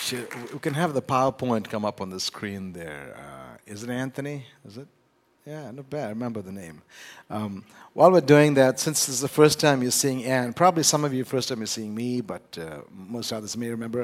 We can have the PowerPoint come up on the screen there. Is it Anthony? Is it? Yeah, not bad. I remember the name. While we're doing that, since this is the first time you're seeing Ann, probably some of you first time you're seeing me, but most others may remember.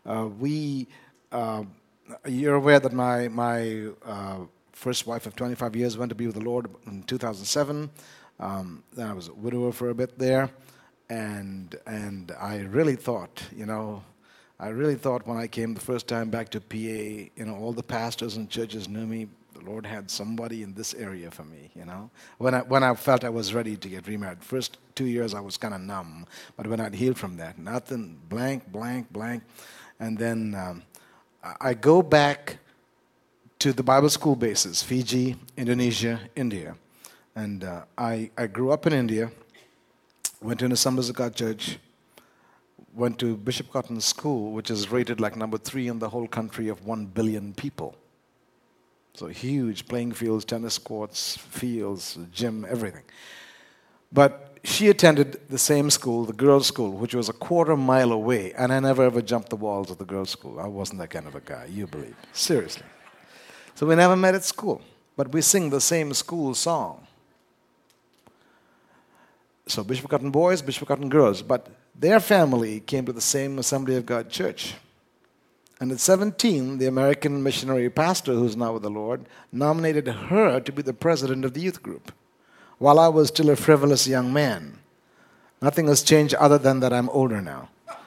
You're aware that my first wife of 25 years went to be with the Lord in 2007. Then I was a widower for a bit there, and I really thought, when I came the first time back to PA, all the pastors and churches knew me. The Lord had somebody in this area for me, When I felt I was ready to get remarried. First 2 years I was kind of numb, but when I'd healed from that, nothing, blank. And then I go back to the Bible school bases, Fiji, Indonesia, India. And I grew up in India, went to an Assemblies of God church, went to Bishop Cotton's school, which is rated like number 3 in the whole country of 1 billion people. So huge playing fields, tennis courts, fields, gym, everything. But she attended the same school, the girls' school, which was a quarter mile away, and I never ever jumped the walls of the girls' school. I wasn't that kind of a guy, you believe. Seriously. So we never met at school, but we sing the same school song. So Bishop Cotton boys, Bishop Cotton girls, but their family came to the same Assembly of God church. And at 17, the American missionary pastor, who's now with the Lord, nominated her to be the president of the youth group, while I was still a frivolous young man. Nothing has changed other than that I'm older now.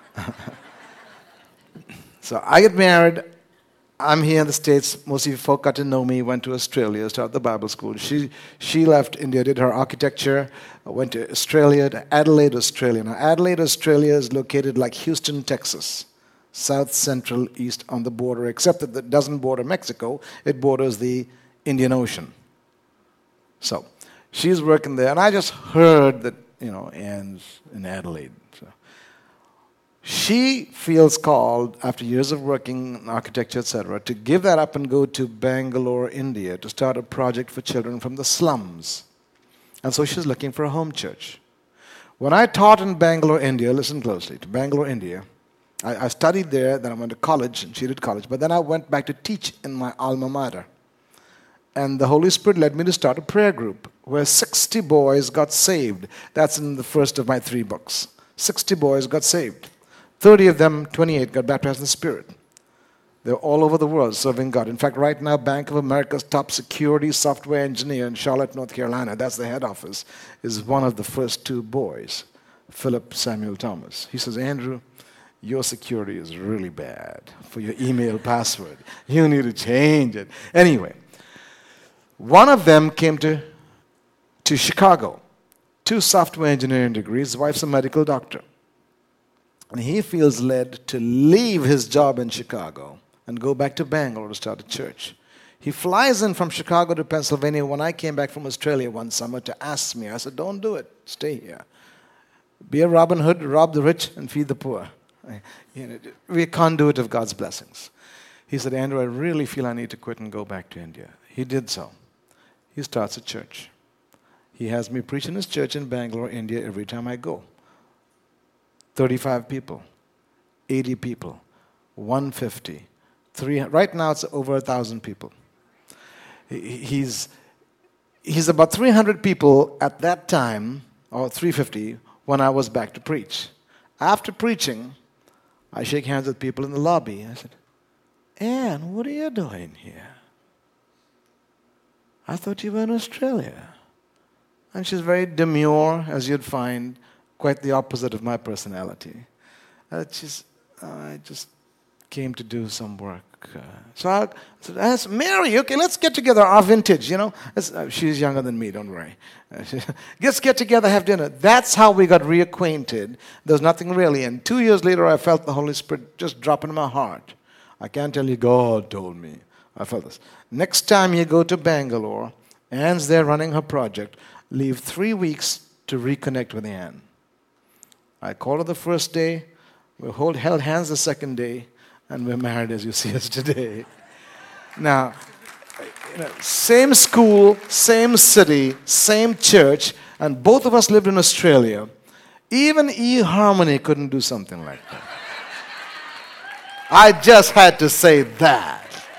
So I get married. I'm here in the States. Most of you folk got to know me, went to Australia, started the Bible school. She left India, did her architecture, went to Australia, to Adelaide, Australia. Now, Adelaide, Australia is located like Houston, Texas, south, central, east on the border, except that it doesn't border Mexico. It borders the Indian Ocean. So she's working there, and I just heard that, Ann's in Adelaide. So she feels called, after years of working in architecture, etc., to give that up and go to Bangalore, India, to start a project for children from the slums. And so she's looking for a home church. When I taught in Bangalore, India, listen closely, to Bangalore, India, I studied there, then I went to college, and she did college, but then I went back to teach in my alma mater. And the Holy Spirit led me to start a prayer group where 60 boys got saved. That's in the first of my 3 books. 60 boys got saved. 30 of them, 28, got baptized in the Spirit. They're all over the world serving God. In fact, right now, Bank of America's top security software engineer in Charlotte, North Carolina, that's the head office, is one of the first 2 boys, Philip Samuel Thomas. He says, Andrew, your security is really bad for your email password. You need to change it. Anyway, one of them came to Chicago, 2 software engineering degrees. His wife's a medical doctor. And he feels led to leave his job in Chicago and go back to Bangalore to start a church. He flies in from Chicago to Pennsylvania when I came back from Australia one summer to ask me. I said, don't do it. Stay here. Be a Robin Hood, rob the rich, and feed the poor. We're a conduit of God's blessings. He said, Andrew, I really feel I need to quit and go back to India. He did so. He starts a church. He has me preach in his church in Bangalore, India, every time I go. 35 people, 80 people, 150, 300. Right now it's over 1,000 people. He's about 300 people at that time, or 350, when I was back to preach. After preaching, I shake hands with people in the lobby. I said, Ann, what are you doing here? I thought you were in Australia. And she's very demure, as you'd find, quite the opposite of my personality. I just came to do some work. So I said, Mary, okay, let's get together, our vintage, She's younger than me, don't worry. Let's get together, have dinner. That's how we got reacquainted. There's nothing really. And 2 years later, I felt the Holy Spirit just drop in my heart. I can't tell you God told me. I felt this. Next time you go to Bangalore, Ann's there running her project, leave 3 weeks to reconnect with Ann. I called her the first day, we held hands the second day, and we're married as you see us today. Now, same school, same city, same church, and both of us lived in Australia. Even eHarmony couldn't do something like that. I just had to say that.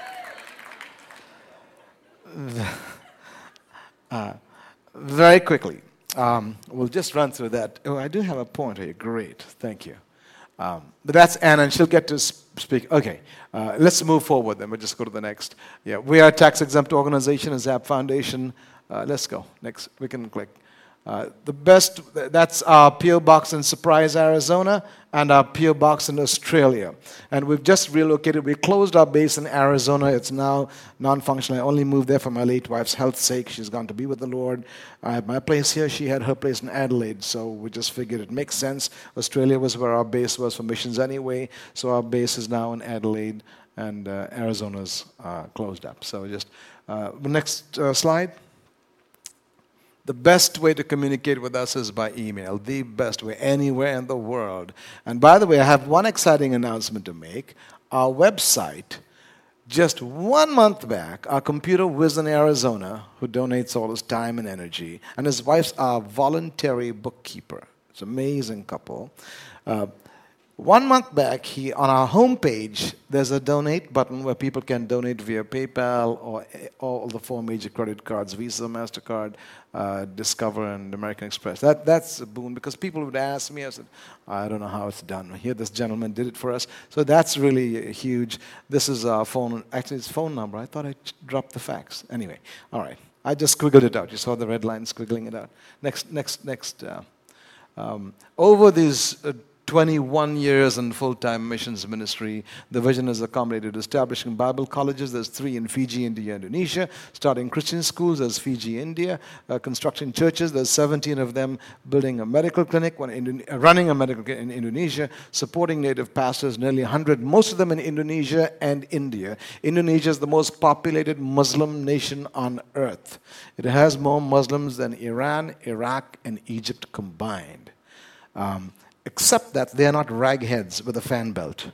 Very quickly. We'll just run through that. Oh, I do have a point here. Great. Thank you. But that's Anna, and she'll get to speak. Okay. Let's move forward then. We'll just go to the next. Yeah, we are a tax-exempt organization, a ZAP Foundation. Let's go. Next. We can click. The best, that's our P.O. Box in Surprise, Arizona, and our P.O. Box in Australia. And we've just relocated. We closed our base in Arizona. It's now non-functional. I only moved there for my late wife's health's sake. She's gone to be with the Lord. I have my place here. She had her place in Adelaide. So we just figured it makes sense. Australia was where our base was for missions anyway. So our base is now in Adelaide, and Arizona's closed up. So just, next slide. The best way to communicate with us is by email, the best way, anywhere in the world. And by the way, I have one exciting announcement to make. Our website, just 1 month back, our computer whiz in Arizona, who donates all his time and energy, and his wife's our voluntary bookkeeper. It's an amazing couple. 1 month back, on our homepage, there's a donate button where people can donate via PayPal or all the 4 major credit cards, Visa, MasterCard, Discover, and American Express. That's a boon because people would ask me, I said, I don't know how it's done. Here, this gentleman did it for us. So that's really huge. This is our phone, actually it's phone number. I thought I dropped the fax. Anyway, all right. I just squiggled it out. You saw the red line squiggling it out. Next. Over these 21 years in full-time missions ministry. The vision is accommodated establishing Bible colleges. There's 3 in Fiji, India, Indonesia. Starting Christian schools, there's Fiji, India. Constructing churches, there's 17 of them. Building a medical clinic, running a medical clinic in Indonesia. Supporting native pastors, nearly 100, most of them in Indonesia and India. Indonesia is the most populated Muslim nation on earth. It has more Muslims than Iran, Iraq, and Egypt combined. Except that they are not ragheads with a fan belt.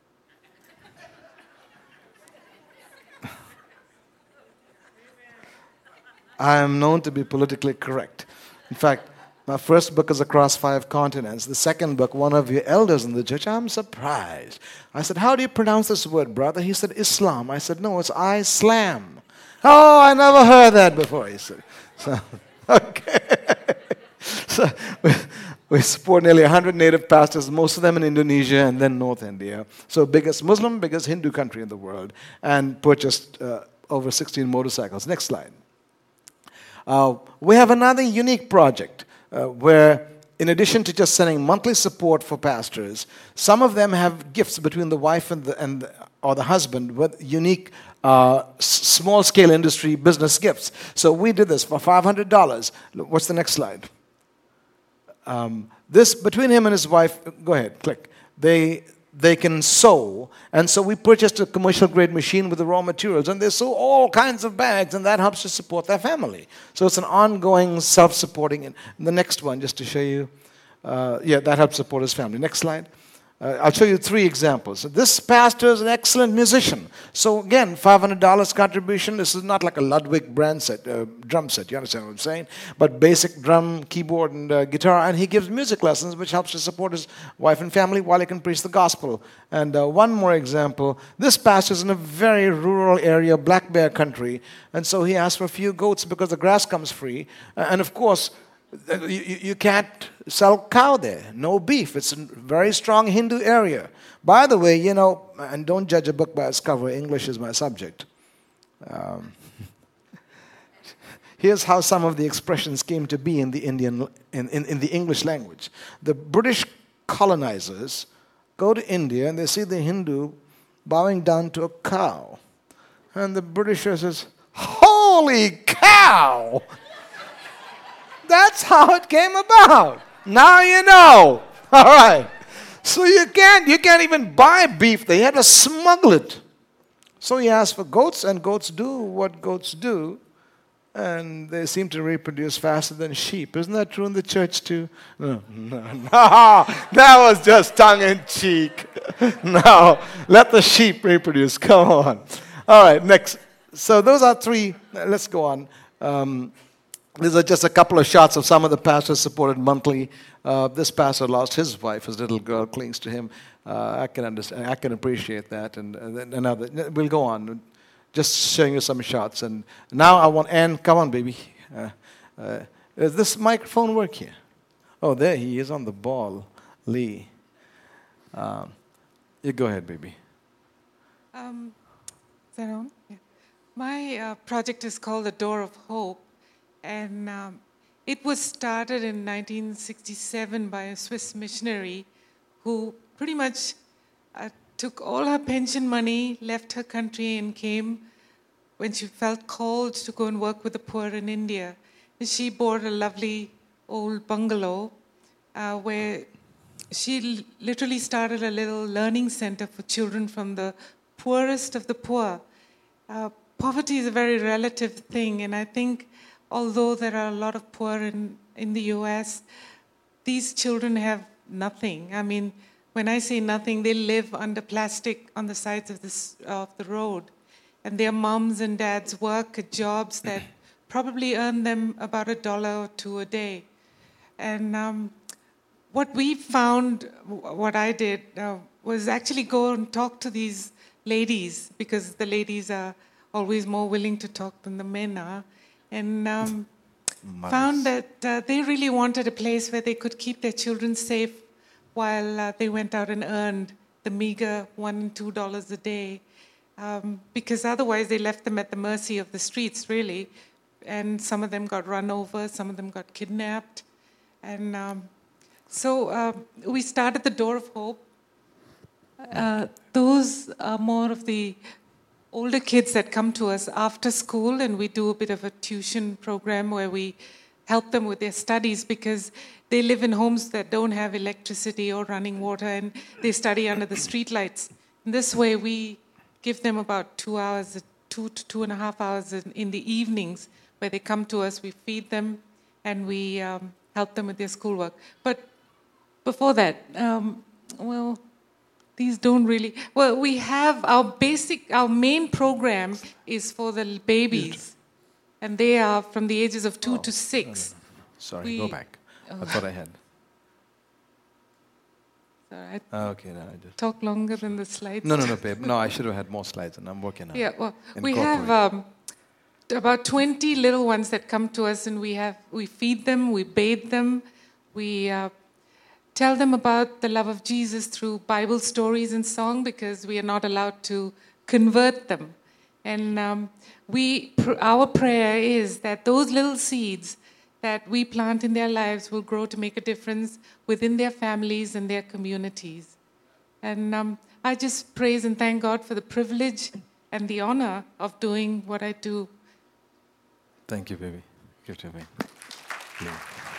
I am known to be politically correct. In fact, my first book is Across 5 Continents. The second book, one of your elders in the church, I'm surprised. I said, how do you pronounce this word, brother? He said, Islam. I said, no, it's I-slam. Oh, I never heard that before, he said. So, okay. So, we support nearly 100 native pastors, most of them in Indonesia and then North India. So biggest Muslim, biggest Hindu country in the world, and purchased over 16 motorcycles. Next slide. We have another unique project where, in addition to just sending monthly support for pastors, some of them have gifts between the wife or the husband with unique small-scale industry business gifts. So we did this for $500. What's the next slide? This, between him and his wife, go ahead, click. They can sew, and so we purchased a commercial-grade machine with the raw materials, and they sew all kinds of bags, and that helps to support their family. So it's an ongoing, self-supporting. And the next one, just to show you, that helps support his family. Next slide. I'll show you 3 examples. This pastor is an excellent musician. So again, $500 contribution. This is not like a Ludwig brand set, drum set. You understand what I'm saying? But basic drum, keyboard, and guitar. And he gives music lessons, which helps to support his wife and family while he can preach the gospel. And one more example. This pastor is in a very rural area, Black Bear country. And so he asked for a few goats because the grass comes free. And of course, you can't sell cow there. No beef. It's a very strong Hindu area. By the way, and don't judge a book by its cover. English is my subject. Here's how some of the expressions came to be in the in the English language. The British colonizers go to India and they see the Hindu bowing down to a cow. And the Britisher says, "Holy cow!" That's how it came about. Now you know. All right. So you can't even buy beef. They had to smuggle it. So he asked for goats, and goats do what goats do, and they seem to reproduce faster than sheep. Isn't that true in the church too? No, that was just tongue-in-cheek. No, let the sheep reproduce. Come on. All right, next. So those are 3. Let's go on. These are just a couple of shots of some of the pastors supported monthly. This pastor lost his wife. His little girl clings to him. I can understand. I can appreciate that. And another. We'll go on. Just showing you some shots. And now I want Ann. Come on, baby. Does this microphone work here? Oh, there he is on the ball, Lee. You go ahead, baby. Is that on? Yeah. My project is called The Door of Hope. And it was started in 1967 by a Swiss missionary who pretty much took all her pension money, left her country, and came when she felt called to go and work with the poor in India. And she bought a lovely old bungalow where she literally started a little learning center for children from the poorest of the poor. Poverty is a very relative thing, and I think although there are a lot of poor in the U.S., these children have nothing. I mean, when I say nothing, they live under plastic on the sides of the road. And their moms and dads work at jobs that probably earn them about $1 or $2 a day. And what we found, what I did, was actually go and talk to these ladies, because the ladies are always more willing to talk than the men are. And found that they really wanted a place where they could keep their children safe while they went out and earned the meager $1 and $2 a day, because otherwise they left them at the mercy of the streets, really. And some of them got run over, some of them got kidnapped. And so we started the Door of Hope. Those are more of the older kids that come to us after school, and we do a bit of a tuition program where we help them with their studies, because they live in homes that don't have electricity or running water, and they study under the streetlights. In this way, we give them about 2 hours, 2 to 2.5 hours in the evenings, where they come to us, we feed them, and we help them with their schoolwork. But before that, these don't really... Well, we have our main program is for the babies. And they are from the ages of 2 to 6. Sorry, go back. I thought I had. Sorry, Okay, no, I just... talk longer than the slides. No, babe. No, I should have had more slides, and I'm working on it. Yeah, well, we have about 20 little ones that come to us, and we feed them, we bathe them, we... tell them about the love of Jesus through Bible stories and song, because we are not allowed to convert them. And our prayer is that those little seeds that we plant in their lives will grow to make a difference within their families and their communities. And I just praise and thank God for the privilege and the honor of doing what I do. Thank you, baby. Give it to me. Yeah.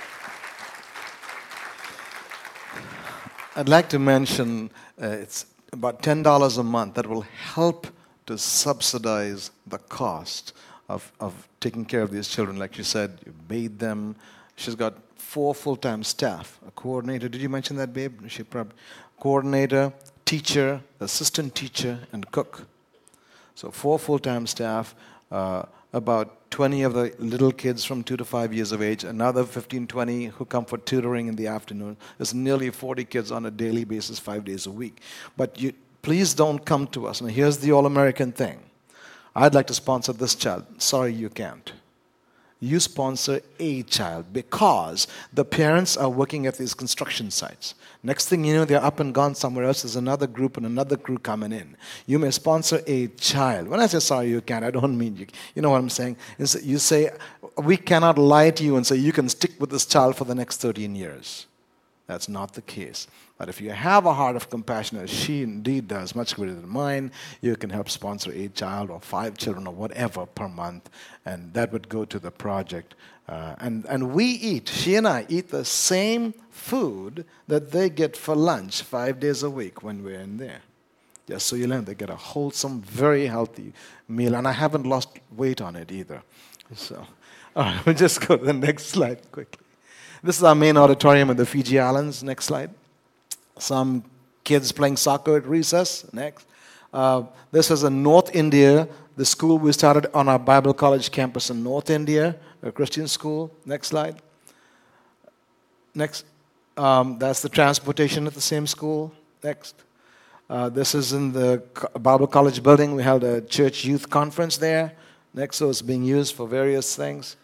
I'd like to mention it's about $10 a month that will help to subsidize the cost of taking care of these children. Like you said, you bathe them. She's got 4 full-time staff, a coordinator. Did you mention that, babe? She probably coordinator, teacher, assistant teacher, and cook. So 4 full-time staff, about 20 of the little kids from 2 to 5 years of age, another 15, 20 who come for tutoring in the afternoon. There's nearly 40 kids on a daily basis, 5 days a week. But please don't come to us. Now, here's the all-American thing. I'd like to sponsor this child. Sorry, you can't. You sponsor a child, because the parents are working at these construction sites. Next thing you know, they're up and gone somewhere else. There's another group and another crew coming in. You may sponsor a child. When I say sorry, you can't, I don't mean you. You know what I'm saying? You say, we cannot lie to you and say you can stick with this child for the next 13 years. That's not the case. But if you have a heart of compassion, as she indeed does, much greater than mine, you can help sponsor a child or 5 children or whatever per month, and that would go to the project. And we eat, she and I eat the same food that they get for lunch 5 days a week when we're in there. Just so you learn, they get a wholesome, very healthy meal, and I haven't lost weight on it either. So, all right, we'll just go to the next slide quickly. This is our main auditorium in the Fiji Islands. Next slide. Some kids playing soccer at recess. Next. This is a North India the school we started on our Bible College campus in North India, a Christian school. Next slide. Next. That's the transportation at the same school. Next. This is in the Bible College building. We held a church youth conference there. Next, so it's being used for various things.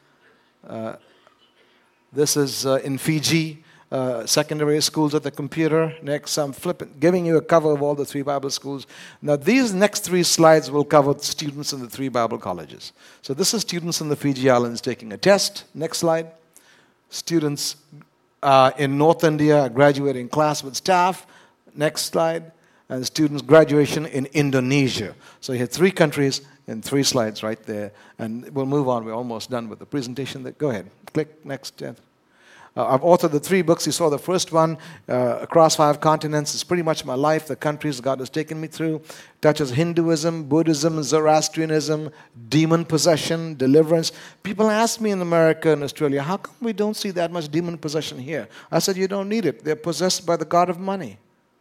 This is in Fiji, secondary schools at the computer. Next, I'm giving you a cover of all the 3 Bible schools. Now, these next 3 slides will cover students in the 3 Bible colleges. So this is students in the Fiji Islands taking a test. Next slide. Students in North India graduating class with staff. Next slide. And students' graduation in Indonesia. So you had 3 countries in 3 slides right there. And we'll move on. We're almost done with the presentation. Go ahead. Click next. I've authored the 3 books. You saw the first one, Across 5 Continents. It's pretty much my life, the countries God has taken me through. Touches Hinduism, Buddhism, Zoroastrianism, demon possession, deliverance. People ask me in America and Australia, how come we don't see that much demon possession here? I said, you don't need it. They're possessed by the god of money.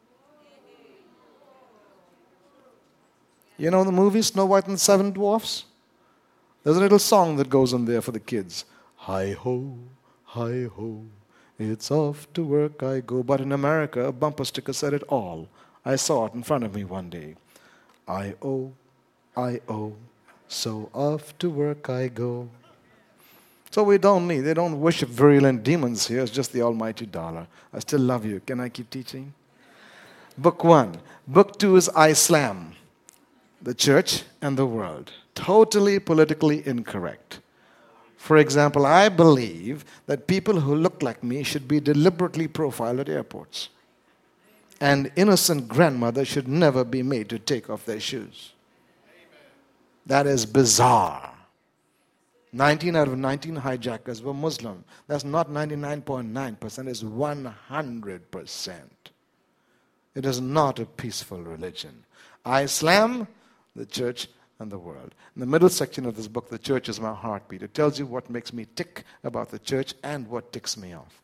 You know the movie Snow White and the 7 Dwarfs? There's a little song that goes on there for the kids. Hi-ho, hi-ho, it's off to work I go. But in America, a bumper sticker said it all. I saw it in front of me one day. I-O, I-O, so off to work I go. So they don't worship virulent demons here. It's just the almighty dollar. I still love you. Can I keep teaching? Book 1. Book 2 is Islam. The church and the world. Totally politically incorrect. For example, I believe that people who look like me should be deliberately profiled at airports. And innocent grandmothers should never be made to take off their shoes. That is bizarre. 19 out of 19 hijackers were Muslim. That's not 99.9%, it's 100%. It is not a peaceful religion. Islam, the church, and the world. In the middle section of this book, the church is my heartbeat. It tells you what makes me tick about the church and what ticks me off.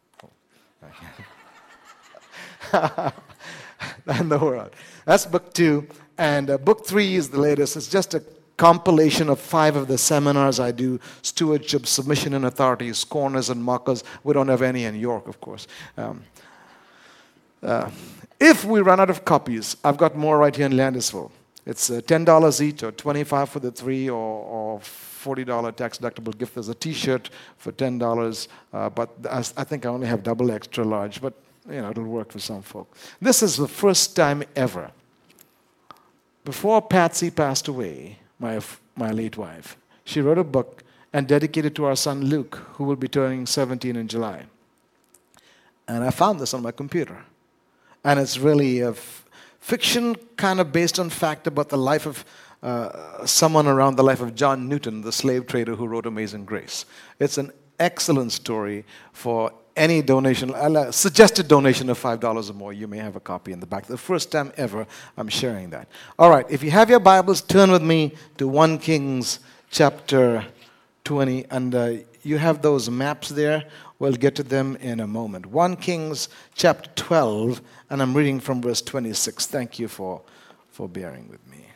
And the world. That's book 2. And book 3 is the latest. It's just a compilation of 5 of the seminars I do. Stewardship, submission and authority, scorners and mockers. We don't have any in York, of course. If we run out of copies, I've got more right here in Landisville. It's $10 each, or $25 for the 3, or $40 tax-deductible gift. There's a T-shirt for $10, but I think I only have double extra large, but it'll work for some folk. This is the first time ever. Before Patsy passed away, my late wife, she wrote a book and dedicated to our son Luke, who will be turning 17 in July. And I found this on my computer. And it's really a fiction kind of based on fact about the life of someone around the life of John Newton, the slave trader who wrote Amazing Grace. It's an excellent story for any donation, suggested donation of $5 or more. You may have a copy in the back. The first time ever I'm sharing that. All right, if you have your Bibles, turn with me to 1 Kings chapter 20. And you have those maps there. We'll get to them in a moment. 1 Kings chapter 12, and I'm reading from verse 26. Thank you for bearing with me.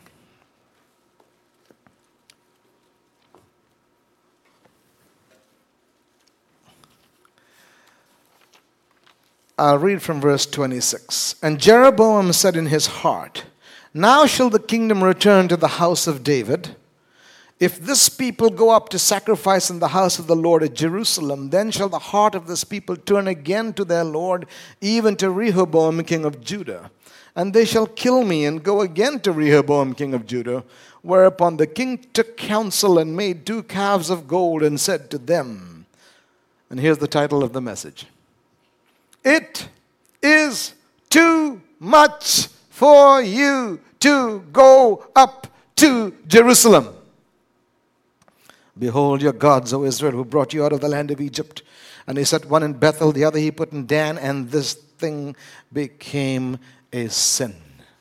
I'll read from verse 26. And Jeroboam said in his heart, now shall the kingdom return to the house of David. If this people go up to sacrifice in the house of the Lord at Jerusalem, then shall the heart of this people turn again to their Lord, even to Rehoboam king of Judah. And they shall kill me and go again to Rehoboam king of Judah. Whereupon the king took counsel and made 2 calves of gold and said to them, and here's the title of the message, it is too much for you to go up to Jerusalem. Behold your gods, O Israel, who brought you out of the land of Egypt. And he set one in Bethel, the other he put in Dan, and this thing became a sin.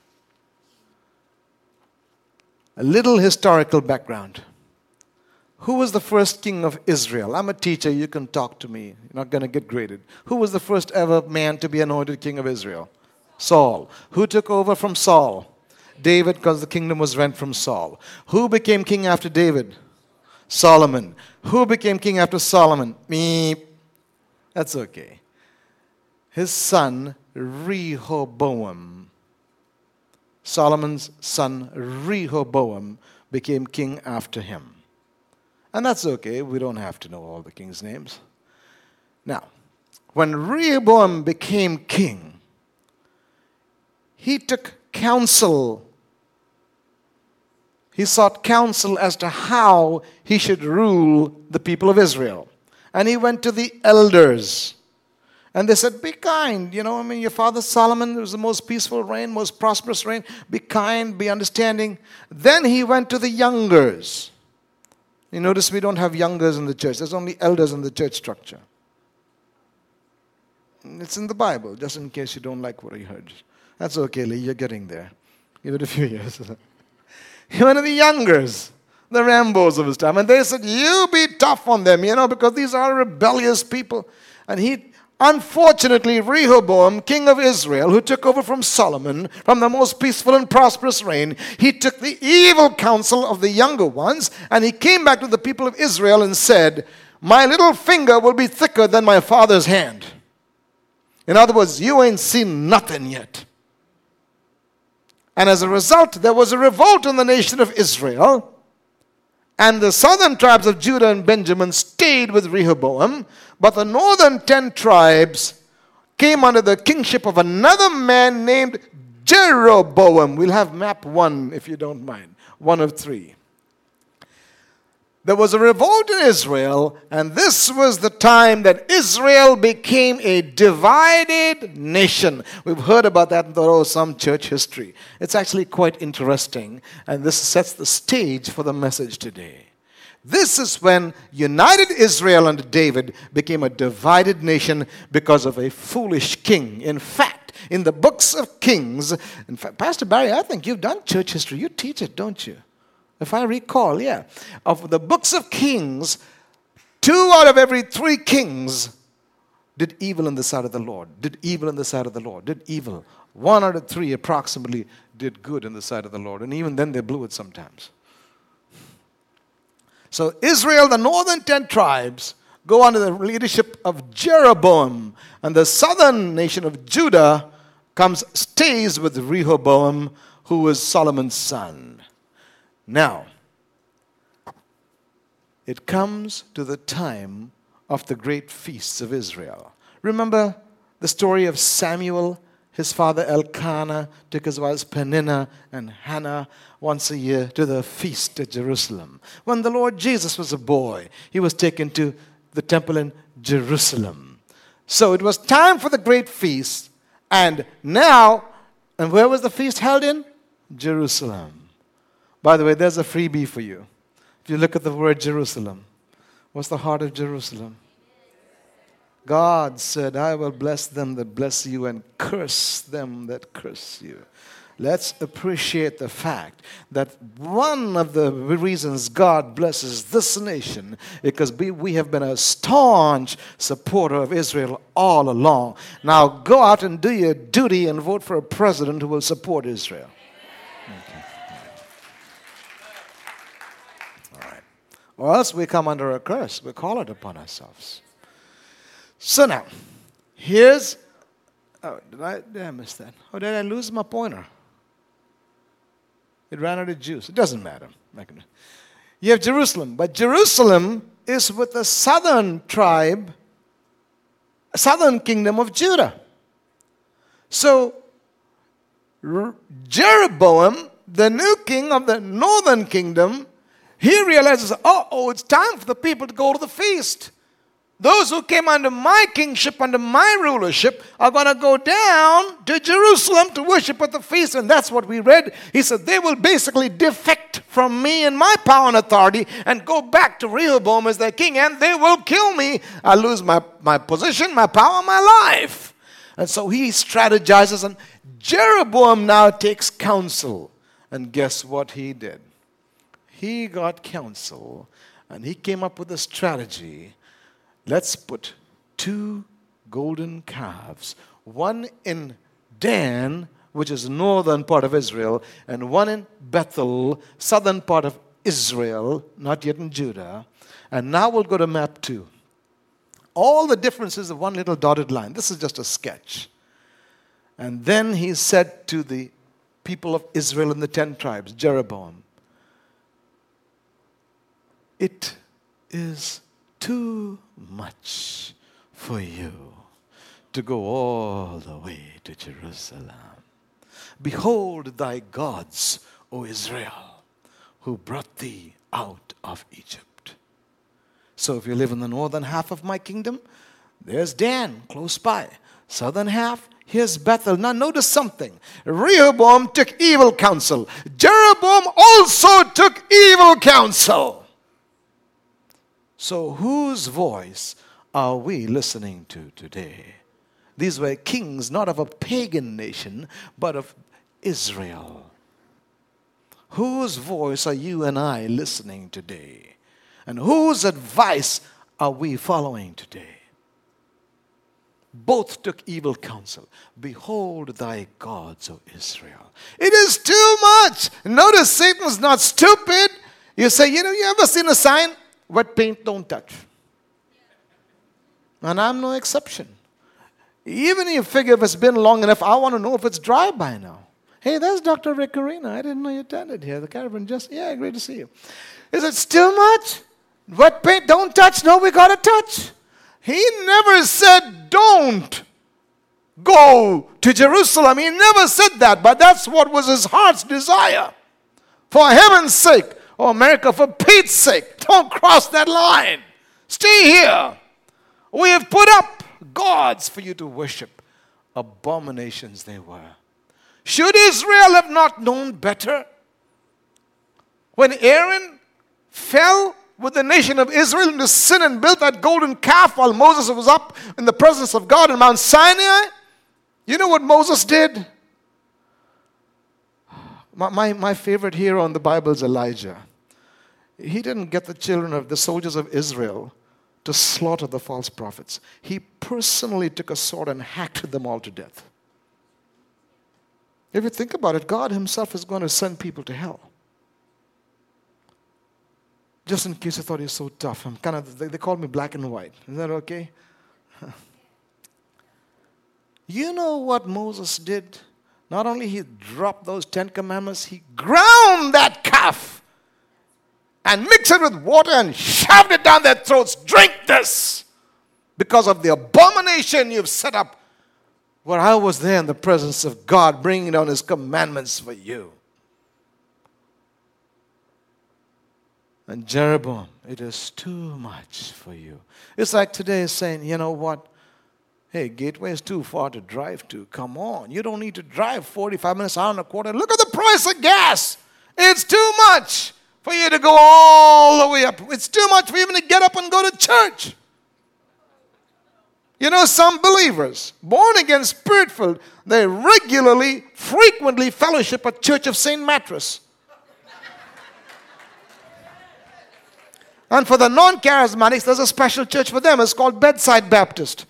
A little historical background. Who was the first king of Israel? I'm a teacher, you can talk to me. You're not going to get graded. Who was the first ever man to be anointed king of Israel? Saul. Who took over from Saul? David, because the kingdom was rent from Saul. Who became king after David? Solomon. Who became king after Solomon? Me. That's okay. His son, Rehoboam. Solomon's son, Rehoboam, became king after him. And that's okay. We don't have to know all the kings' names. Now, when Rehoboam became king, he took counsel. He sought counsel as to how he should rule the people of Israel. And he went to the elders. And they said, be kind. Your father Solomon, it was the most peaceful reign, most prosperous reign. Be kind, be understanding. Then he went to the youngers. You notice we don't have youngers in the church. There's only elders in the church structure. It's in the Bible, just in case you don't like what you heard. That's okay, Lee, you're getting there. Give it a few years. He went to the youngers, the Rambos of his time, and they said, you be tough on them, because these are rebellious people. And unfortunately, Rehoboam, king of Israel, who took over from Solomon, from the most peaceful and prosperous reign, he took the evil counsel of the younger ones, and he came back to the people of Israel and said, my little finger will be thicker than my father's hand. In other words, you ain't seen nothing yet. And as a result, there was a revolt in the nation of Israel. And the southern tribes of Judah and Benjamin stayed with Rehoboam. But the northern 10 tribes came under the kingship of another man named Jeroboam. We'll have map 1 if you don't mind. 1 of 3. There was a revolt in Israel, and this was the time that Israel became a divided nation. We've heard about that in some church history. It's actually quite interesting, and this sets the stage for the message today. This is when united Israel under David became a divided nation because of a foolish king. In fact, in the books of Kings, in fact, Pastor Barry, I think you've done church history. You teach it, don't you? If I recall, yeah. Of the books of Kings, 2 out of every 3 kings did evil in the sight of the Lord. Did evil in the sight of the Lord. Did evil. 1 out of 3 approximately did good in the sight of the Lord. And even then they blew it sometimes. So Israel, the northern 10 tribes, go under the leadership of Jeroboam. And the southern nation of Judah stays with Rehoboam, who was Solomon's son. Now, it comes to the time of the great feasts of Israel. Remember the story of Samuel? His father Elkanah took his wives Peninnah and Hannah once a year to the feast at Jerusalem. When the Lord Jesus was a boy, he was taken to the temple in Jerusalem. So it was time for the great feast. And where was the feast held in? Jerusalem. By the way, there's a freebie for you. If you look at the word Jerusalem, what's the heart of Jerusalem? God said, I will bless them that bless you and curse them that curse you. Let's appreciate the fact that one of the reasons God blesses this nation is because we have been a staunch supporter of Israel all along. Now go out and do your duty and vote for a president who will support Israel. Or else we come under a curse. We call it upon ourselves. So now, here's... did I miss that? Or did I lose my pointer? It ran out of juice. It doesn't matter. You have Jerusalem. But Jerusalem is with the southern tribe, southern kingdom of Judah. So, Jeroboam, the new king of the northern kingdom, he realizes, it's time for the people to go to the feast. Those who came under my kingship, under my rulership, are going to go down to Jerusalem to worship at the feast. And that's what we read. He said, they will basically defect from me and my power and authority and go back to Rehoboam as their king, and they will kill me. I lose my position, my power, my life. And so he strategizes, and Jeroboam now takes counsel. And guess what he did? He got counsel, and he came up with a strategy. Let's put 2 golden calves, one in Dan, which is northern part of Israel, and one in Bethel, southern part of Israel, not yet in Judah. And now we'll go to map 2. All the differences of one little dotted line. This is just a sketch. And then he said to the people of Israel and the 10 tribes, Jeroboam, it is too much for you to go all the way to Jerusalem. Behold thy gods, O Israel, who brought thee out of Egypt. So if you live in the northern half of my kingdom, there's Dan close by. Southern half, here's Bethel. Now notice something. Rehoboam took evil counsel. Jeroboam also took evil counsel. So whose voice are we listening to today? These were kings not of a pagan nation, but of Israel. Whose voice are you and I listening today? And whose advice are we following today? Both took evil counsel. Behold thy gods, O Israel. It is too much. Notice Satan's not stupid. You say, you ever seen a sign? Wet paint don't touch. And I'm no exception. Even if you figure if it's been long enough, I want to know if it's dry by now. Hey, there's Dr. Rick Arena. I didn't know you attended here. The caravan great to see you. Is it too much? Wet paint don't touch? No, we got to touch. He never said don't go to Jerusalem. He never said that, but that's what was his heart's desire. For heaven's sake, America, for Pete's sake, don't cross that line. Stay here. We have put up gods for you to worship. Abominations they were. Should Israel have not known better? When Aaron fell with the nation of Israel into sin and built that golden calf while Moses was up in the presence of God in Mount Sinai, you know what Moses did? My favorite hero in the Bible is Elijah. He didn't get the children of the soldiers of Israel to slaughter the false prophets. He personally took a sword and hacked them all to death. If you think about it, God himself is going to send people to hell. Just in case you thought he was so tough. They call me black and white. Is that okay? You know what Moses did? Not only he dropped those 10 commandments, he ground that calf and mixed it with water and shoved it down their throats. Drink this because of the abomination you've set up. Where I was there in the presence of God bringing down his commandments for you. And Jeroboam, it is too much for you. It's like today saying, you know what? Hey, Gateway is too far to drive to. Come on. You don't need to drive 45 minutes, hour and a quarter. Look at the price of gas. It's too much for you to go all the way up. It's too much for you even to get up and go to church. You know, some believers, born again, spirit-filled, they regularly, frequently fellowship at Church of St. Mattress. And for the non-charismatics, there's a special church for them. It's called Bedside Baptist.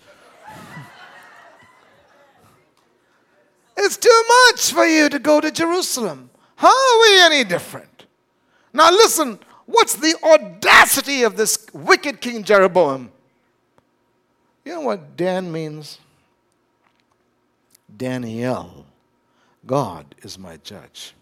It's too much for you to go to Jerusalem. How are we any different? Now listen, what's the audacity of this wicked King Jeroboam? You know what Dan means? Daniel. God is my judge.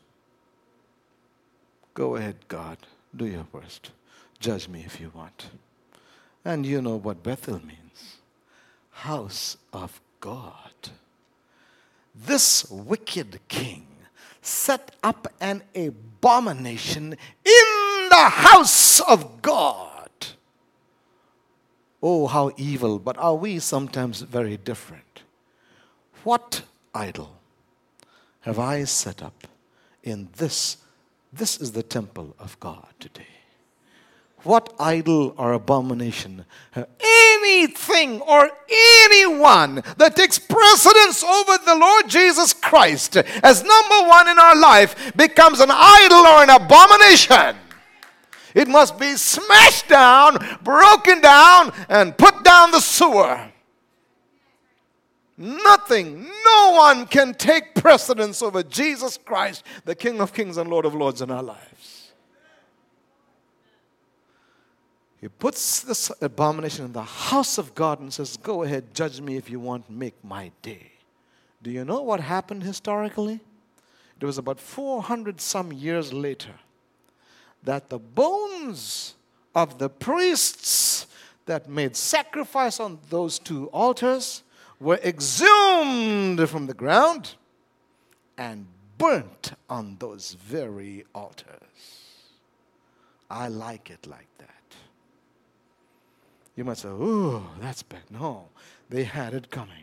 Go ahead, God. Do your worst. Judge me if you want. And you know what Bethel means. House of God. This wicked king set up an abomination in the house of God. Oh, how evil, but are we sometimes very different? What idol have I set up in this? This is the temple of God today. What idol or abomination, anything or anyone that takes precedence over the Lord Jesus Christ as number one in our life becomes an idol or an abomination. It must be smashed down, broken down, and put down the sewer. Nothing, no one can take precedence over Jesus Christ, the King of Kings and Lord of Lords in our lives. He puts this abomination in the house of God and says, go ahead, judge me if you want, make my day. Do you know what happened historically? It was about 400 some years later that the bones of the priests that made sacrifice on those two altars were exhumed from the ground and burnt on those very altars. I like it like that. You might say, ooh, that's bad. No, they had it coming.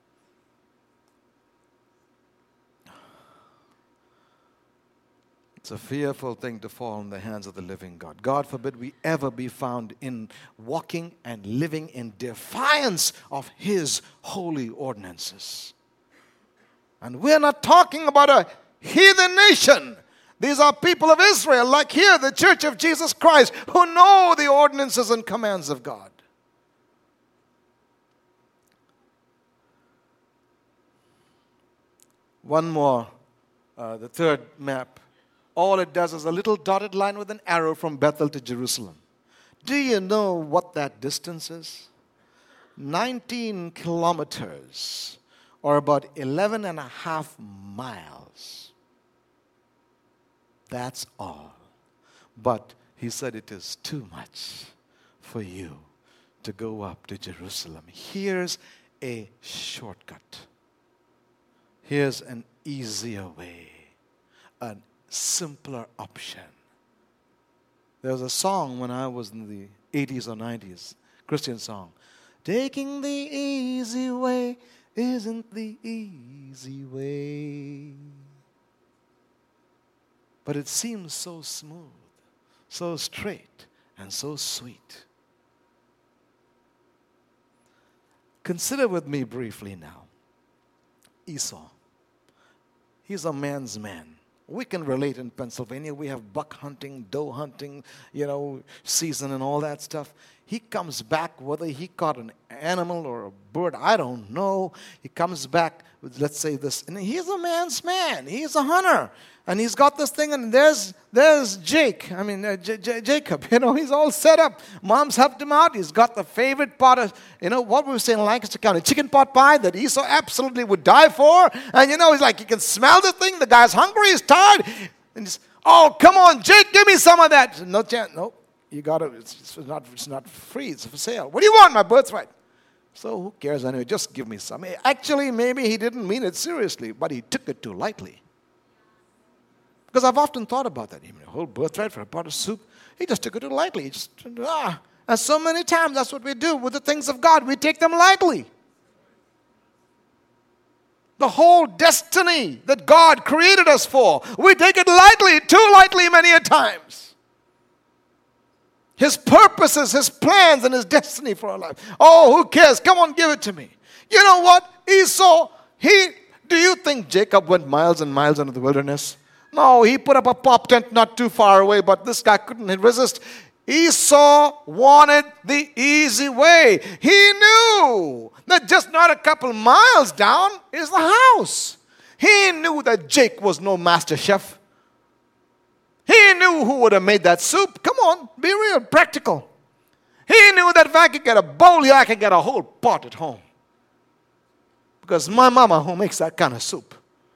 It's a fearful thing to fall in the hands of the living God. God forbid we ever be found in walking and living in defiance of His holy ordinances. And we're not talking about a heathen nation. These are people of Israel, like here, the Church of Jesus Christ, who know the ordinances and commands of God. One more, the third map. All it does is a little dotted line with an arrow from Bethel to Jerusalem. Do you know what that distance is? 19 kilometers, or about 11 and a half miles. That's all. But he said it is too much for you to go up to Jerusalem. Here's a shortcut. Here's an easier way, an simpler option. There was a song when I was in the 80s or 90s, Christian song. Taking the easy way isn't the easy way. But it seems so smooth, so straight, and so sweet. Consider with me briefly now Esau. He's a man's man. We can relate in Pennsylvania. We have buck hunting, doe hunting, season and all that stuff. He comes back, whether he caught an animal or a bird, I don't know. He comes back with, let's say this, and he's a man's man. He's a hunter. And he's got this thing, and there's Jacob. He's all set up. Mom's helped him out. He's got the favorite pot of, what we were saying in Lancaster County, chicken pot pie that Esau absolutely would die for. And he's like, you can smell the thing. The guy's hungry. He's tired. And he's, oh, come on, Jake, give me some of that. No chance. No, you got to. It's not free. It's for sale. What do you want? My birthright. So who cares anyway? Just give me some. Actually, maybe he didn't mean it seriously, but he took it too lightly. Because I've often thought about that. Even a whole birthright for a pot of soup, he just took it too lightly. And so many times that's what we do with the things of God. We take them lightly. The whole destiny that God created us for, we take it lightly, too lightly many a times. His purposes, His plans, and His destiny for our life. Oh, who cares? Come on, give it to me. You know what? Esau, do you think Jacob went miles and miles into the wilderness? No, he put up a pop tent not too far away, but this guy couldn't resist. Esau wanted the easy way. He knew that just not a couple miles down is the house. He knew that Jake was no master chef. He knew who would have made that soup. Come on, be real, practical. He knew that if I could get a bowl here, I could get a whole pot at home. Because my mama who makes that kind of soup.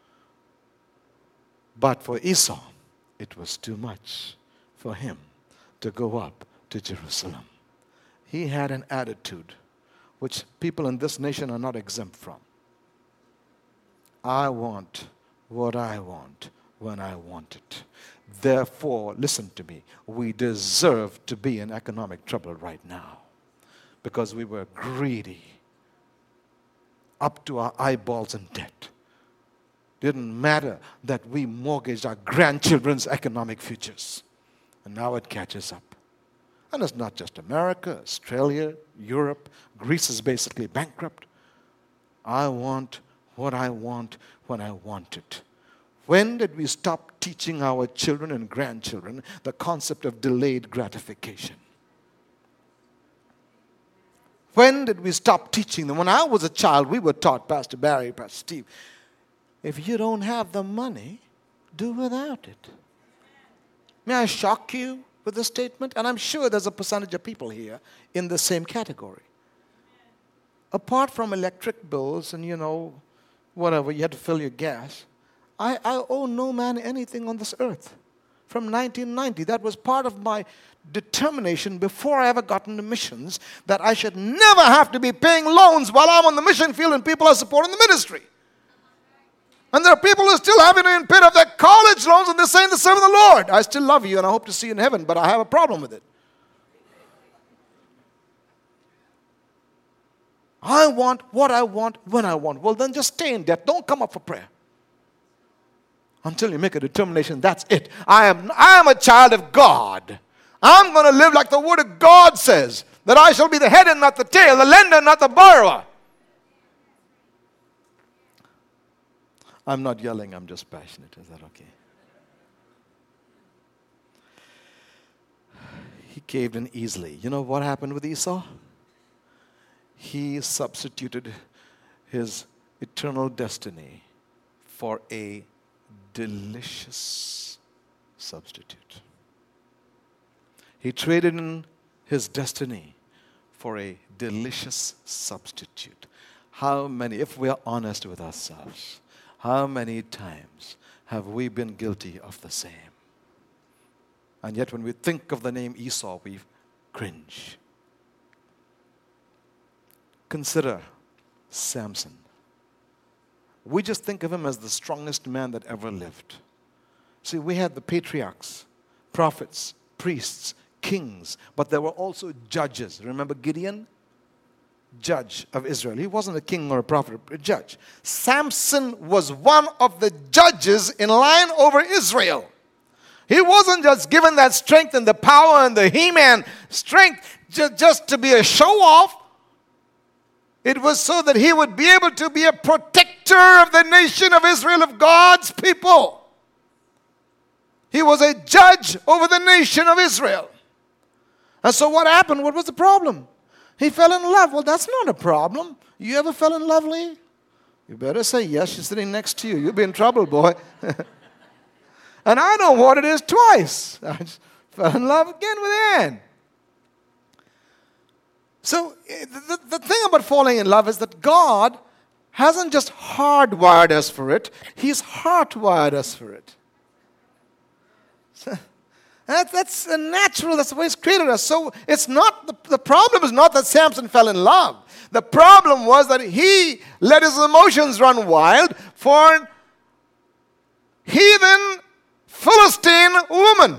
But for Esau, it was too much for him to go up to Jerusalem. He had an attitude which people in this nation are not exempt from. I want what I want when I want it. Therefore, listen to me, we deserve to be in economic trouble right now because we were greedy, up to our eyeballs in debt. Didn't matter that we mortgaged our grandchildren's economic futures. And now it catches up. And it's not just America, Australia, Europe. Greece is basically bankrupt. I want what I want when I want it. When did we stop teaching our children and grandchildren the concept of delayed gratification? When did we stop teaching them? When I was a child, we were taught, Pastor Barry, Pastor Steve, if you don't have the money, do without it. May I shock you with this statement? And I'm sure there's a percentage of people here in the same category. Apart from electric bills and, whatever, you had to fill your gas, I owe no man anything on this earth. From 1990, that was part of my determination before I ever got into missions, that I should never have to be paying loans while I'm on the mission field and people are supporting the ministry. And there are people who are still having to pay off their college loans and they're saying the serving the Lord. I still love you and I hope to see you in heaven, but I have a problem with it. I want what I want when I want. Well, then just stay in debt. Don't come up for prayer. Until you make a determination, that's it. I am a child of God. I'm going to live like the Word of God says, that I shall be the head and not the tail, the lender, not the borrower. I'm not yelling, I'm just passionate. Is that okay? He caved in easily. You know what happened with Esau? He substituted his eternal destiny for a delicious substitute. He traded in his destiny for a delicious substitute. How many, if we are honest with ourselves, how many times have we been guilty of the same? And yet when we think of the name Esau, we cringe. Consider Samson. We just think of him as the strongest man that ever lived. See, we had the patriarchs, prophets, priests, kings, but there were also judges. Remember Gideon? Judge of Israel. He wasn't a king or a prophet, a judge. Samson was one of the judges in line over Israel. He wasn't just given that strength and the power and the He-Man strength just to be a show-off. It was so that he would be able to be a protector of the nation of Israel, of God's people. He was a judge over the nation of Israel. And so what happened? What was the problem? He fell in love. Well, that's not a problem. You ever fell in love, Lee? You better say yes. She's sitting next to you. You'll be in trouble, boy. And I know what it is twice. I just fell in love again with Ann. So the thing about falling in love is that God hasn't just hardwired us for it. He's heartwired us for it. So that's a natural, that's the way He's created us. So it's not, the problem is not that Samson fell in love. The problem was that he let his emotions run wild for an heathen Philistine woman.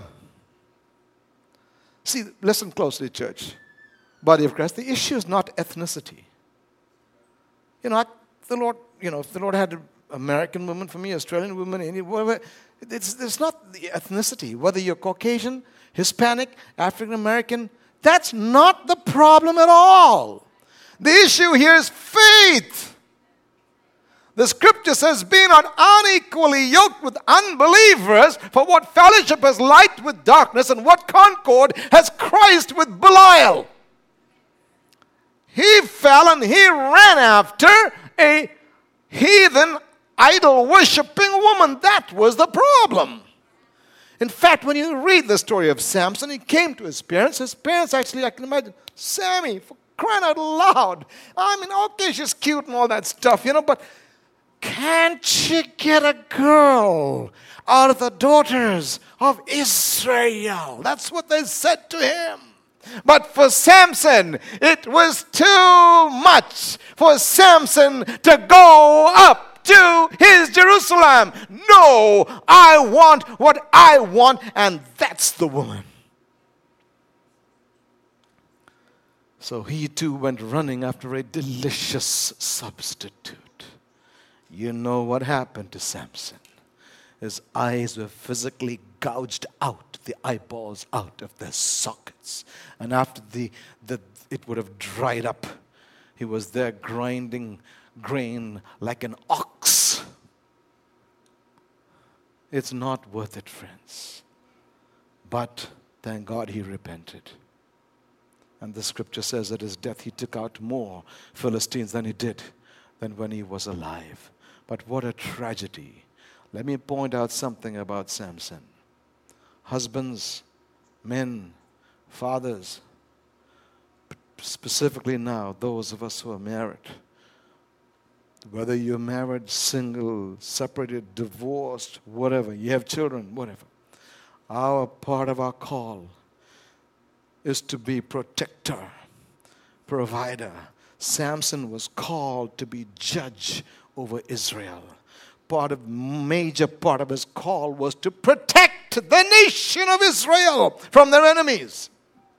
See, listen closely, church. Body of Christ, the issue is not ethnicity. If the Lord had an American woman for me, Australian woman, whatever, it's not the ethnicity. Whether you're Caucasian, Hispanic, African American, that's not the problem at all. The issue here is faith. The scripture says, be not unequally yoked with unbelievers, for what fellowship has light with darkness, and what concord has Christ with Belial? He fell and he ran after a heathen, idol-worshipping woman. That was the problem. In fact, when you read the story of Samson, he came to his parents. His parents actually, I can imagine, Sammy, for crying out loud. I mean, okay, she's cute and all that stuff, but can't you get a girl out of the daughters of Israel? That's what they said to him. But for Samson, it was too much for Samson to go up to his Jerusalem. No, I want what I want, and that's the woman. So he too went running after a delicious substitute. You know what happened to Samson? His eyes were physically gouged out, the eyeballs out of their sockets. And after it would have dried up, he was there grinding grain like an ox. It's not worth it, friends. But thank God he repented. And the scripture says at his death, he took out more Philistines than he did than when he was alive. But what a tragedy. Let me point out something about Samson. Husbands, men, fathers, specifically now, those of us who are married, whether you're married, single, separated, divorced, whatever, you have children, whatever, our part of our call is to be protector, provider. Samson was called to be judge over Israel. Major part of his call was to protect the nation of Israel from their enemies.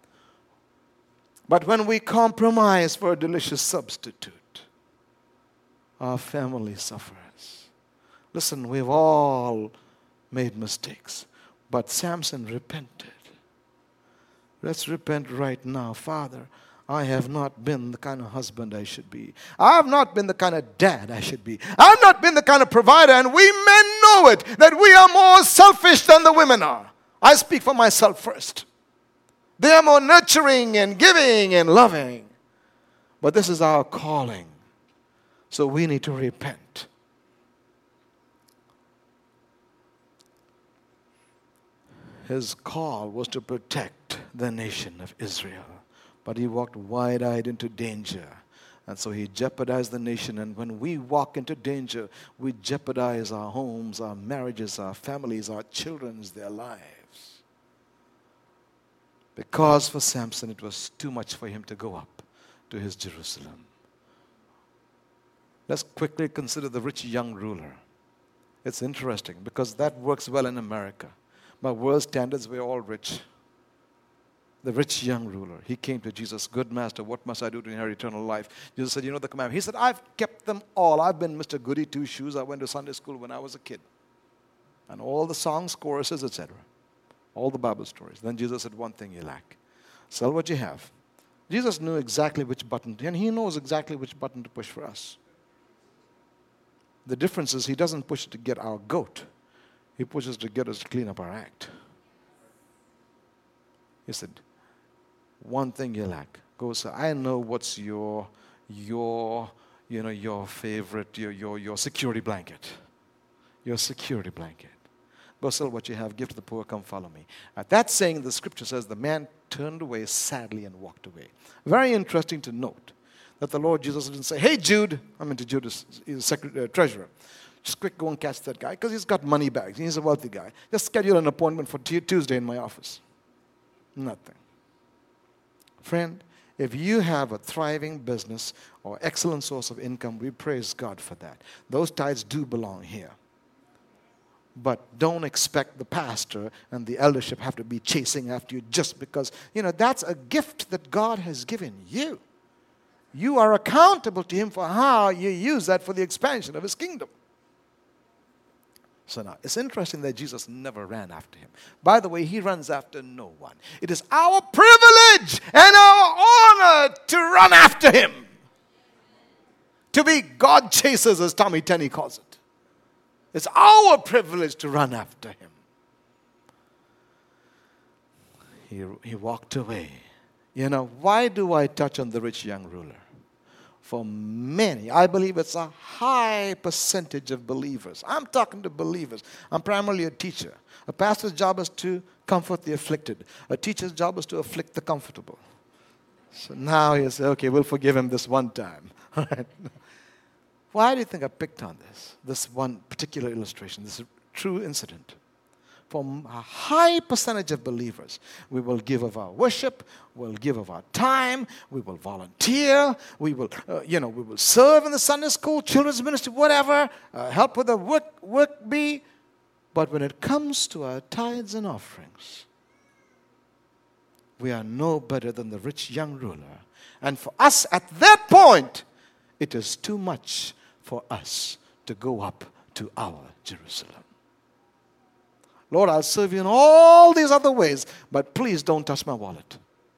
But when we compromise for a delicious substitute, our family suffers. Listen, we've all made mistakes, but Samson repented. Let's repent right now. Father, I have not been the kind of husband I should be. I have not been the kind of dad I should be. I have not been the kind of provider, and we men know it, that we are more selfish than the women are. I speak for myself first. They are more nurturing and giving and loving. But this is our calling. So we need to repent. His call was to protect the nation of Israel. But he walked wide-eyed into danger. And so he jeopardized the nation. And when we walk into danger, we jeopardize our homes, our marriages, our families, our children's, their lives. Because for Samson, it was too much for him to go up to his Jerusalem. Let's quickly consider the rich young ruler. It's interesting because that works well in America. By world standards, we're all rich. The rich young ruler, he came to Jesus, good master, what must I do to inherit eternal life? Jesus said, you know the commandment. He said, I've kept them all. I've been Mr. Goody Two-Shoes. I went to Sunday school when I was a kid. And all the songs, choruses, etc. All the Bible stories. Then Jesus said, one thing you lack. Sell what you have. Jesus knew exactly which button, and he knows exactly which button to push for us. The difference is he doesn't push it to get our goat. He pushes to get us to clean up our act. He said, one thing you lack. Go say, I know what's your favorite, your security blanket. Your security blanket. Go sell what you have, give to the poor, come follow me. At that saying, the scripture says the man turned away sadly and walked away. Very interesting to note that the Lord Jesus didn't say, hey Jude, to Judas, he's a treasurer. Just quick, go and catch that guy, because he's got money bags. He's a wealthy guy. Just schedule an appointment for Tuesday in my office. Nothing. Friend, if you have a thriving business or excellent source of income, we praise God for that. Those tithes do belong here. But don't expect the pastor and the eldership have to be chasing after you just because, that's a gift that God has given you. You are accountable to him for how you use that for the expansion of his kingdom. So now, it's interesting that Jesus never ran after him. By the way, he runs after no one. It is our privilege and our honor to run after him. To be God chasers, as Tommy Tenney calls it. It's our privilege to run after him. He walked away. Why do I touch on the rich young ruler? For many, I believe it's a high percentage of believers. I'm talking to believers. I'm primarily a teacher. A pastor's job is to comfort the afflicted. A teacher's job is to afflict the comfortable. So now you say, okay, we'll forgive him this one time. All right. Why do you think I picked on this one particular illustration, this true incident? For a high percentage of believers, we will give of our worship, we'll give of our time, we will volunteer, we will serve in the Sunday school, children's ministry, whatever, help with the work bee. But when it comes to our tithes and offerings, we are no better than the rich young ruler. And for us at that point, it is too much for us to go up to our Jerusalem. Lord, I'll serve you in all these other ways, but please don't touch my wallet.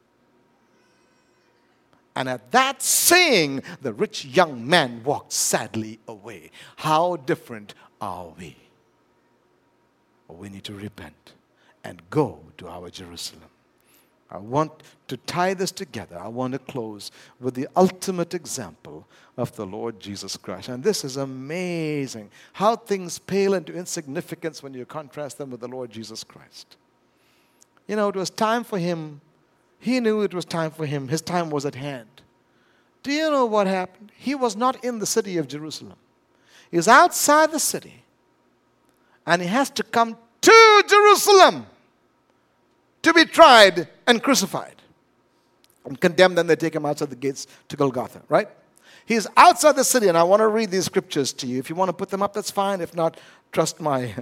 And at that saying, the rich young man walked sadly away. How different are we? We need to repent and go to our Jerusalem. I want to tie this together. I want to close with the ultimate example of the Lord Jesus Christ. And this is amazing, how things pale into insignificance when you contrast them with the Lord Jesus Christ. You know, it was time for him. He knew it was time for him. His time was at hand. Do you know what happened? He was not in the city of Jerusalem. He was outside the city. And he has to come to Jerusalem to be tried and crucified. And condemned, then they take him outside the gates to Golgotha, right? He's outside the city, and I want to read these scriptures to you. If you want to put them up, that's fine. If not, trust my...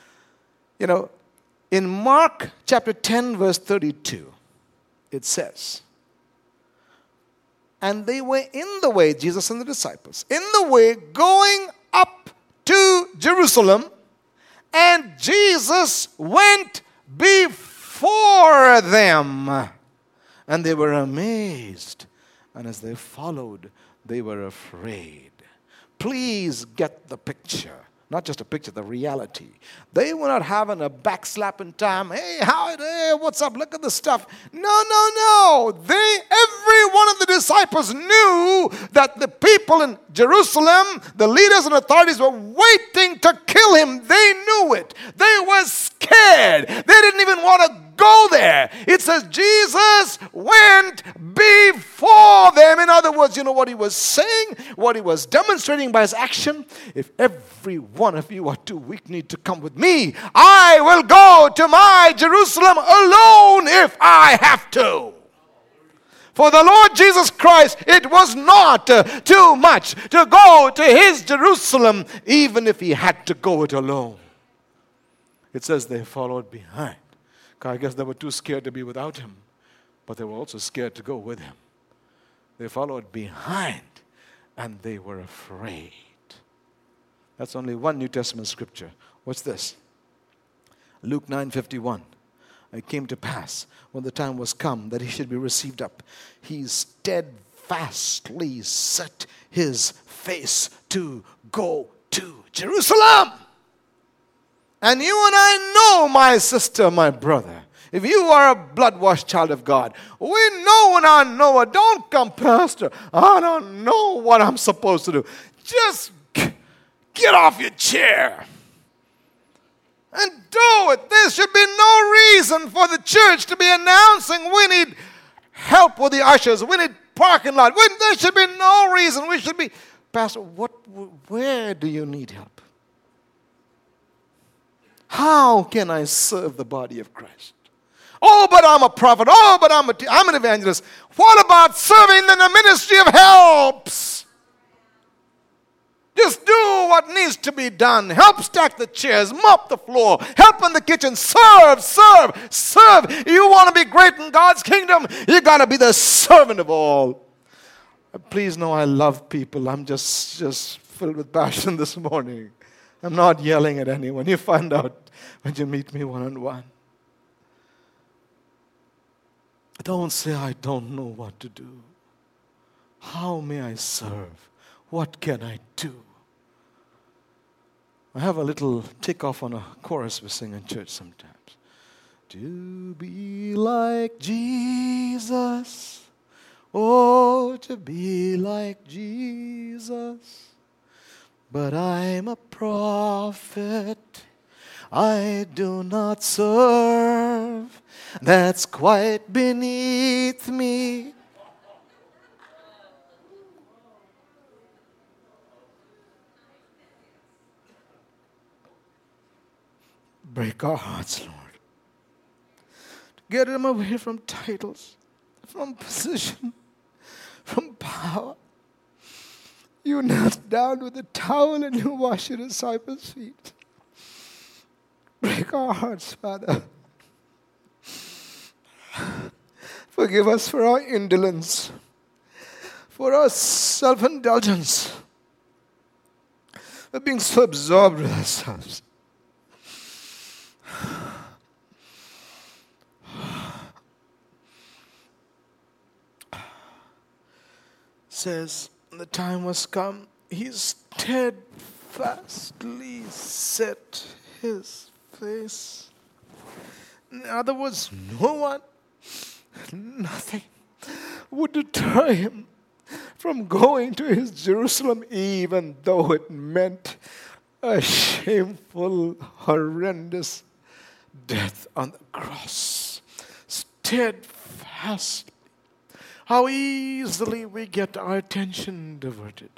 in Mark chapter 10, verse 32, it says, and they were in the way, Jesus and the disciples, in the way going up to Jerusalem, and Jesus went before them. And they were amazed. And as they followed, they were afraid. Please get the picture. Not just a picture, the reality. They were not having a backslapping time. Hey, what's up? Look at the stuff. No. Every one of the disciples knew that the people in Jerusalem, the leaders and authorities, were waiting to kill him. They knew it. They were scared. They didn't even want to go there. It says Jesus went before them. In other words, you know what he was saying? What he was demonstrating by his action? If every one of you are too weak, need to come with me, I will go to my Jerusalem alone if I have to. For the Lord Jesus Christ, it was not too much to go to his Jerusalem, even if he had to go it alone. It says they followed behind. I guess they were too scared to be without him, but they were also scared to go with him. They followed behind, and they were afraid. That's only one New Testament scripture. What's this? Luke 9:51. It came to pass, when the time was come that he should be received up, he steadfastly set his face to go to Jerusalem. And you and I know, my sister, my brother, if you are a blood-washed child of God, we know and I know it. Don't come, Pastor, I don't know what I'm supposed to do. Just get off your chair and do it. There should be no reason for the church to be announcing we need help with the ushers. We need parking lot. There should be no reason. We should be, Pastor, where do you need help? How can I serve the body of Christ? Oh, but I'm a prophet. Oh, but I'm an evangelist. What about serving in the ministry of helps? Just do what needs to be done. Help stack the chairs, mop the floor, help in the kitchen, serve. You want to be great in God's kingdom, you got to be the servant of all. Please know I love people. I'm just filled with passion this morning. I'm not yelling at anyone. You find out when you meet me one-on-one. Don't say, I don't know what to do. How may I serve? What can I do? I have a little tick-off on a chorus we sing in church sometimes. To be like Jesus. Oh, to be like Jesus. But I'm a prophet, I do not serve, that's quite beneath me. Break our hearts, Lord. Get them away from titles, from position, from power. You knelt down with a towel and you washed your disciples' feet. Break our hearts, Father. Forgive us for our indolence, for our self-indulgence, for being so absorbed with ourselves. Says, the time was come, he steadfastly set his face. In other words, no one Nothing would deter him from going to his Jerusalem, even though it meant a shameful, horrendous death on the cross. Steadfast. How easily we get our attention diverted.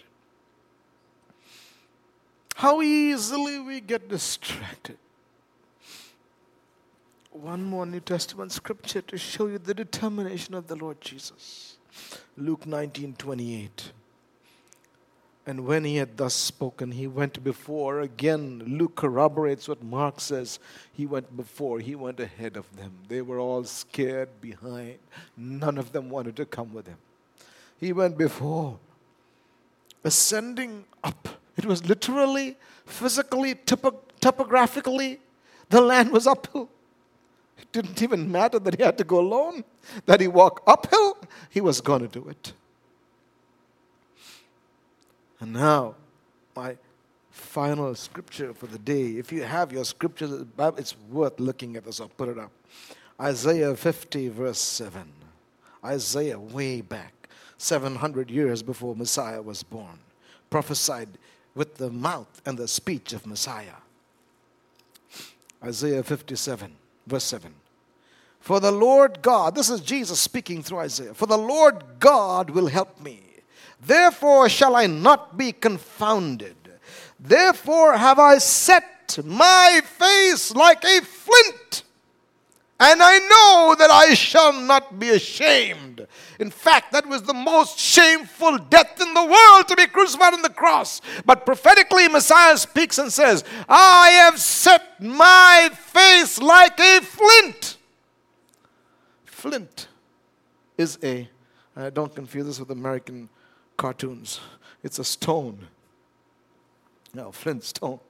How easily we get distracted. One more New Testament scripture to show you the determination of the Lord Jesus. Luke 19:28. And when he had thus spoken, he went before. Again, Luke corroborates what Mark says. He went before. He went ahead of them. They were all scared behind. None of them wanted to come with him. He went before, ascending up. It was literally, physically, topographically, the land was uphill. It didn't even matter that he had to go alone, that he walked uphill. He was going to do it. And now, my final scripture for the day. If you have your scriptures, it's worth looking at this. I'll put it up. Isaiah 50, verse 7. Isaiah, way back, 700 years before Messiah was born, prophesied with the mouth and the speech of Messiah. Isaiah 57, verse 7. For the Lord God, this is Jesus speaking through Isaiah. For the Lord God will help me. Therefore shall I not be confounded. Therefore have I set my face like a flint. And I know that I shall not be ashamed. In fact, that was the most shameful death in the world, to be crucified on the cross. But prophetically, Messiah speaks and says, I have set my face like a flint. Flint is don't confuse this with American cartoons. It's a stone. No, flint stone.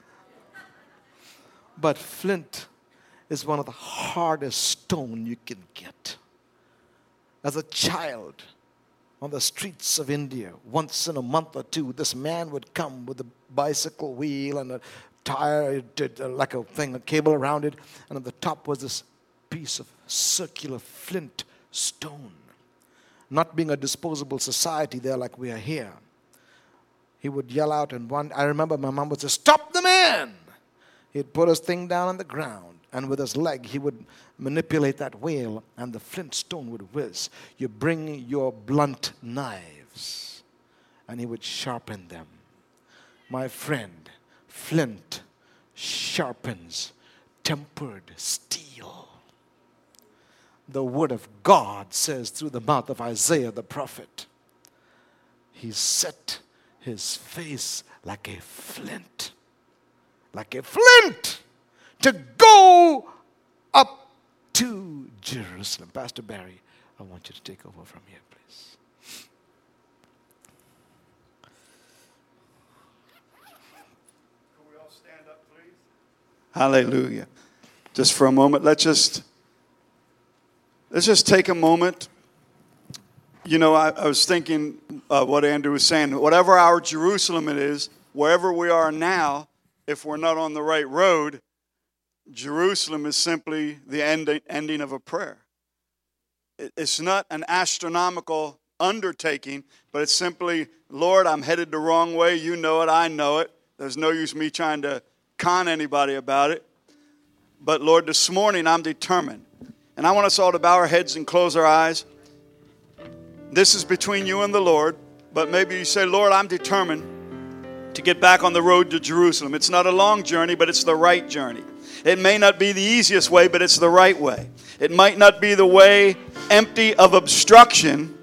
But flint is one of the hardest stone you can get. As a child, on the streets of India, once in a month or two, this man would come with a bicycle wheel and a tire, like a cable around it, and on the top was this piece of circular flint stone. Not being a disposable society there like we are here, he would yell out, and I remember my mom would say, stop the man! He'd put his thing down on the ground, and with his leg, he would manipulate that wheel, and the flint stone would whiz. You bring your blunt knives, and he would sharpen them. My friend, flint sharpens tempered steel. The word of God says through the mouth of Isaiah the prophet, he set his face like a flint. Like a flint, to go up to Jerusalem. Pastor Barry, I want you to take over from here, please. Can we all stand up, please? Hallelujah. Just for a moment, let's just take a moment. You know, I was thinking what Andrew was saying. Whatever our Jerusalem it is, wherever we are now, if we're not on the right road, Jerusalem is simply the ending of a prayer. It's not an astronomical undertaking, but it's simply, Lord, I'm headed the wrong way. You know it. I know it. There's no use me trying to con anybody about it. But Lord, this morning I'm determined. And I want us all to bow our heads and close our eyes. This is between you and the Lord. But maybe you say, Lord, I'm determined to get back on the road to Jerusalem. It's not a long journey, but it's the right journey. It may not be the easiest way, but it's the right way. It might not be the way empty of obstruction,